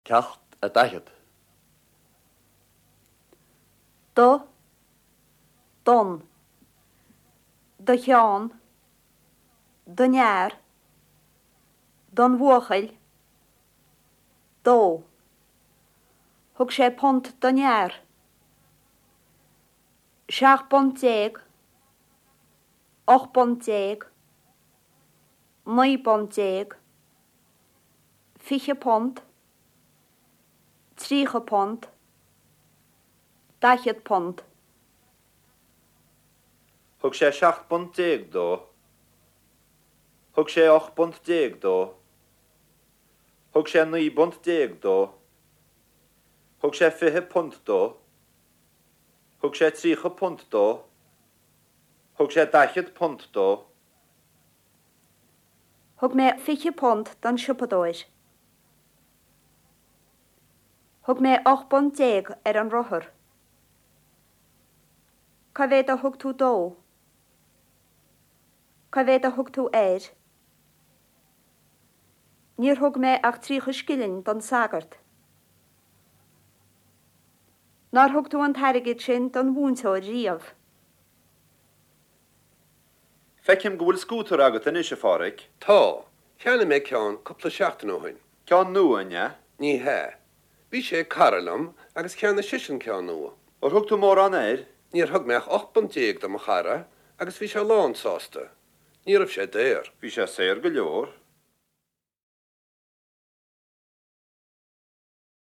Cecht a daiad. Do, don, do chean, do near, don bhuachail, do. Thug sé pont do near. 7 pont 10, 8 pont 10, 9 pont 10, 4 pont, 3 pont, 10 pont. Thug sé 7 pont 10 dó. Thug sé 8 pont 10 dó. Thug sé 9 pont 10 dó. Thug sé 4 pont dó. Thug sé 3 pont dó. Thug sé 10 pont dó. Thug mé 4 pont don sipadóir. Thug mé 8 pont 10 an rothar. Ca bhéad a thug tú dó? Ca bhéad a thug tú éir? Níor thug mé ach 3 scilin don sagart. Nar thug tú an tarigid sin don bhúntóir riamh. Fecim go bhfuil scútar agat in isise fáric. Tá, cheanna mé ceann coppla seachtain óhain. Ceann nua, ne? Ní he. Bhí sé caralam agus ceanna sisin ceann nua. Or thug tú mór an éir? Níor thug meach 8 pont 10 do mo chara agus bhí sé lán sásta. Níor sé déir. Bhí sé séir go leor.